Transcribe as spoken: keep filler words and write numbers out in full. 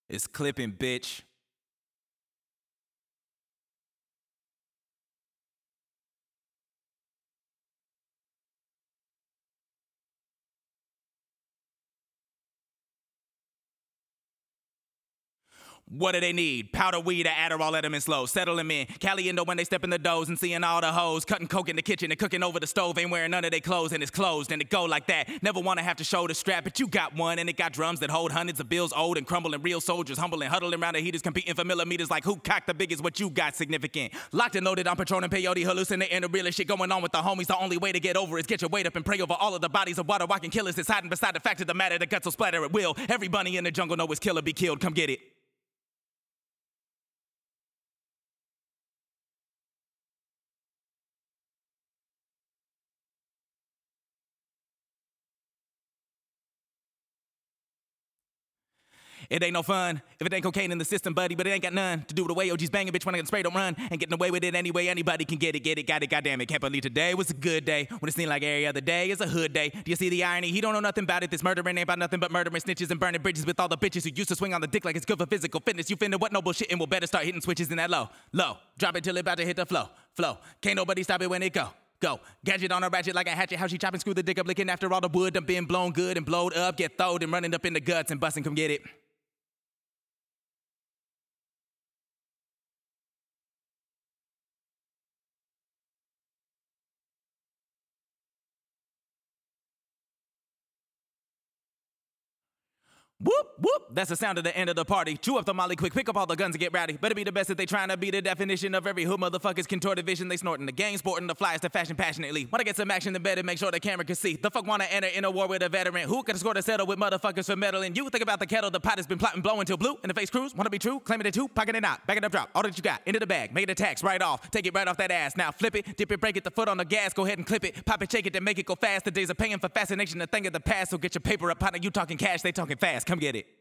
It's clipping, bitch. What do they need? Powder weed or Adderall, let them in slow. Settle them in. Caliendo when they step in the doors and seeing all the hoes. Cutting coke in the kitchen and cooking over the stove. Ain't wearing none of their clothes and it's closed and it go like that. Never wanna have to show the strap, but you got one. And it got drums that hold hundreds of bills old and crumbling. Real soldiers humble and huddling around the heaters competing for millimeters like who cocked the biggest, what you got significant. Locked and loaded on Patron and peyote hallucinating the realest shit going on with the homies. The only way to get over is get your weight up and pray over all of the bodies of water walking killers that's hiding beside the fact of the matter. The guts will splatter at will. Every bunny in the jungle know it's kill or be killed. Come get it. It ain't no fun if it ain't cocaine in the system, buddy, but it ain't got none to do with the way O Gs banging, bitch, when I get sprayed, don't run. And getting away with it anyway, anybody can get it, get it, got it, goddamn it. Can't believe today was a good day, when it seemed like every other day is a hood day. Do you see the irony? He don't know nothing about it. This murdering ain't about nothing but murdering snitches and burning bridges with all the bitches who used to swing on the dick like it's good for physical fitness. You finna what no bullshit and we'll better start hitting switches in that low, low. Drop it till it about to hit the flow, flow. Can't nobody stop it when it go. Go. Gadget on a ratchet like a hatchet. How she chop and screw the dick up, licking after all the wood done been blown good and blowed up. Get throwed and running up in the guts and busting, come get it. Whoop, whoop, that's the sound of the end of the party. Chew up the molly quick, pick up all the guns and get rowdy. Better be the best that they trying to be the definition of every hood motherfucker's contorted vision. They snorting the game, sporting the flyers to fashion passionately. Wanna get some action, then better make sure the camera can see. The fuck wanna enter in a war with a veteran? Who could score to settle with motherfuckers for meddling? You think about the kettle, the pot has been plotting, blowing till blue. In the face cruise, wanna be true, claiming it too, pocket it out, back it up, drop. All that you got, into the bag, make it a tax, right off. Take it right off that ass, now flip it, dip it, break it, the foot on the gas, go ahead and clip it. Pop it, shake it, then make it go fast. The days of paying for fascination, a thing of the past. So get your paper up, partner, you talking cash, they talking fast, come get it.